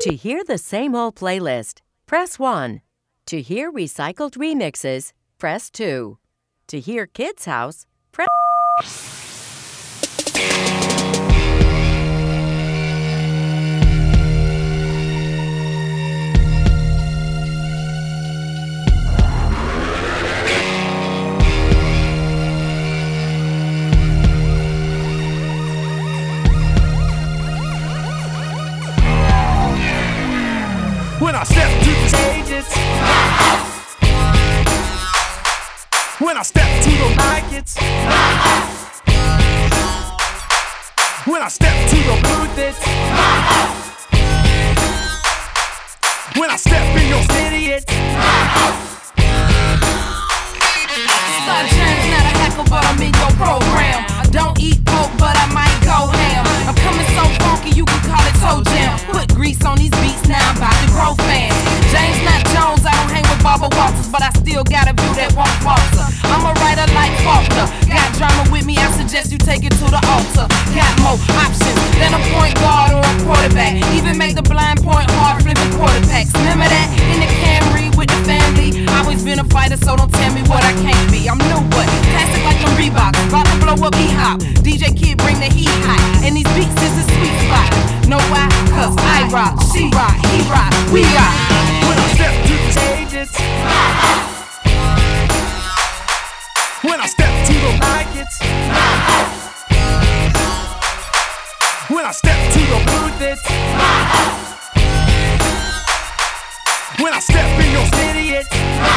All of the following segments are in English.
To hear the same old playlist, press 1. To hear recycled remixes, press 2. To hear Kids House, press... When I step to the stages, when I step to the mic, it's when I step to the booth, it's when I step in your city, it's Sunshine's not a heckle, but I'm in your program. I don't eat pork, but I might go ham. I'm coming so funky, you can call it toe jam. Put grease on these beats, now I'm about to grow fans. James not Jones, I don't hang with Barbara Walters, but I still got a view that won't falter. I'm a writer like Faulkner. Got drama with me, I suggest you take it to the altar. Got more options than a point guard or a quarterback. Even make the blind point hard, flipping quarterbacks. Remember that in the Camry with the family? Always been a fighter, so don't tell me what I can't be. I'm new, but classic like the Reebok. About to blow up E-Hop. DJ Kid bring the heat high, and these beats is a sweet spot. Know why? Cause I rock, she rock, he rock, we rock. when I step to the stages, when I step to the mic, it's when I step to the booth, it's when I step in your city, it's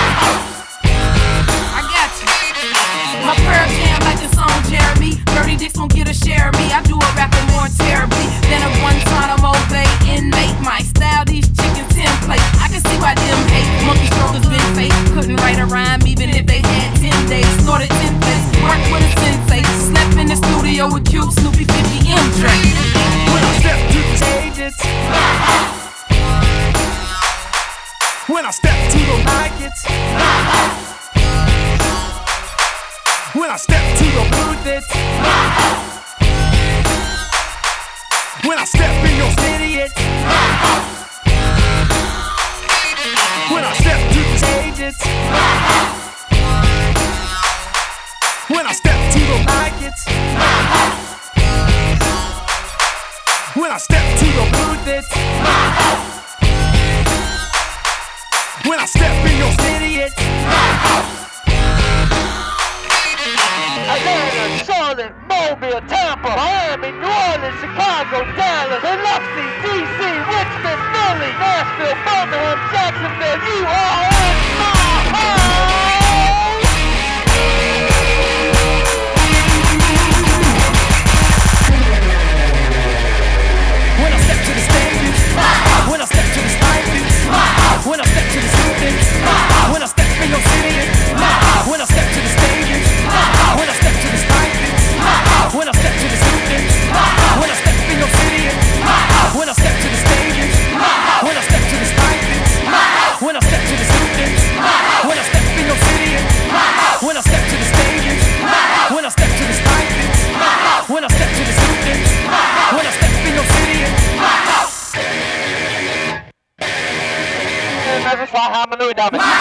I got you. My prayer jam like the song Jeremy. Dirty Dicks won't get a share of me. I do a rapping more terribly than a Guantanamo Bay inmate. My style, these chickens template. I can see why them hate. Monkey strokers been fake. Couldn't write a rhyme even if they had 10 days. Snorted 10 plays. Worked with a sensei. Slept in the studio with Cube, Snoopy, 50 M Dre. when I step to the stages, when I step to the mic, it's when I step to the booth, it's when I step in your city, it's when I step to the stages, when I step to the mic, it's when I step to the booth, it's when I step in your city, it's Atlanta, Charlotte, Mobile, Tampa, Miami, New Orleans, Chicago, Dallas, Biloxi, DC, Richmond, Philly, Nashville, Birmingham, Jacksonville. You are in my home. when I step to the stages, when I step to the stages, when I step to the students, when I step in your city, when I step to the stages, when I step to the stages, when I step to the students, when I step in your city, when I step to the stages, when I step to the stages, when I step to the students, when I step in your city, when I step to the stages, when I step to the stages, when I step to the students, when I step in your city. That's why I'm a new dummy.